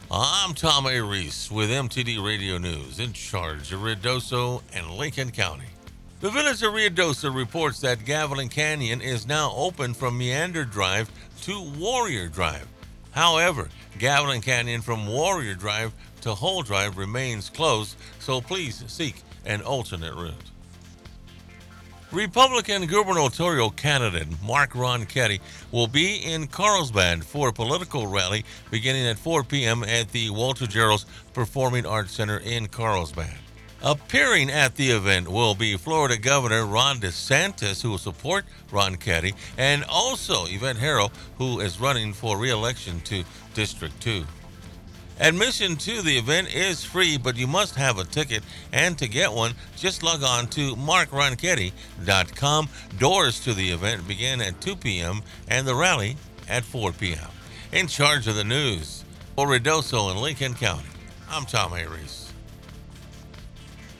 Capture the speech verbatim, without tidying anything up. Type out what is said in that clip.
I'm Tom A. Reese with M T D Radio News in charge of Ruidoso and Lincoln County. The village of Ruidoso reports that Gavilan Canyon is now open from Meander Drive to Warrior Drive. However, Gavilan Canyon from Warrior Drive to Hull Drive remains closed, so please seek an alternate route. Republican gubernatorial candidate Mark Ronchetti will be in Carlsbad for a political rally beginning at four p.m. at the Walter Gerald's Performing Arts Center in Carlsbad. Appearing at the event will be Florida Governor Ron DeSantis, who will support Ronchetti, and also Yvette Herro, who is running for re-election to District two. Admission to the event is free, but you must have a ticket, and to get one, just log on to mark ronchetti dot com. Doors to the event begin at two p.m. and the rally at four p.m. In charge of the news for Ruidoso and Lincoln County, I'm Tom A. Reese.